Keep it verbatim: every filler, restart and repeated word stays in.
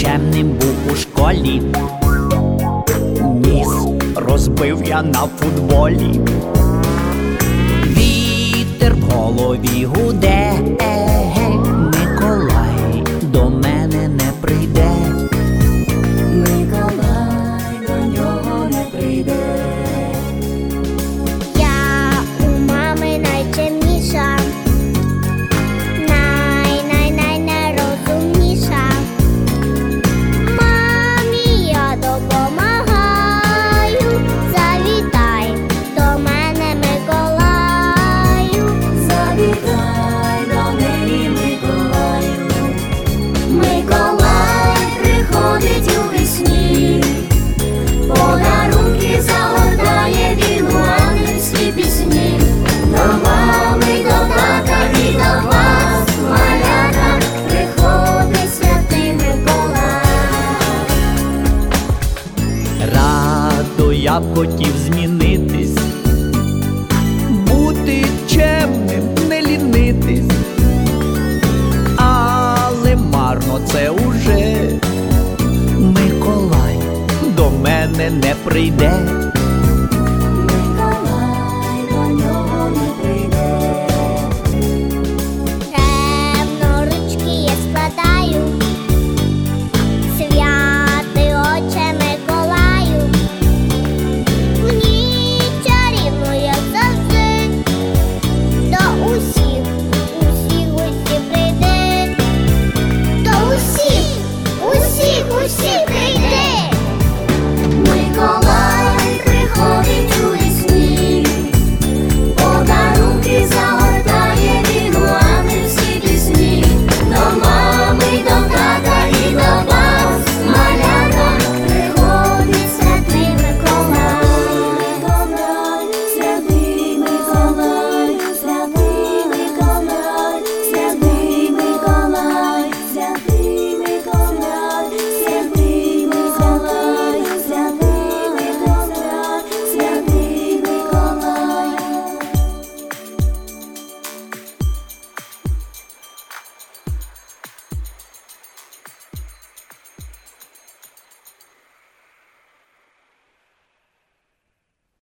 чемним був у школі, ніс розбив я на футболі. Вітер в голові гуде, Миколай до мене не прийде. Миколай до нього не прийде. Я у мами найчемніша, най-най-най-найрозумніша. Мамі я допомагаю, завітай до мене, Миколаю. Завітай до неї, Миколаю. Миколай приходить у весні, подарунки загортає він у ангельські пісні. До мами, до тата і до вас, малята, приходить святий Миколай. Радо я б хотів змінитись, бути чемним, не лінитись, але марно це уже. Миколай до мене не прийде.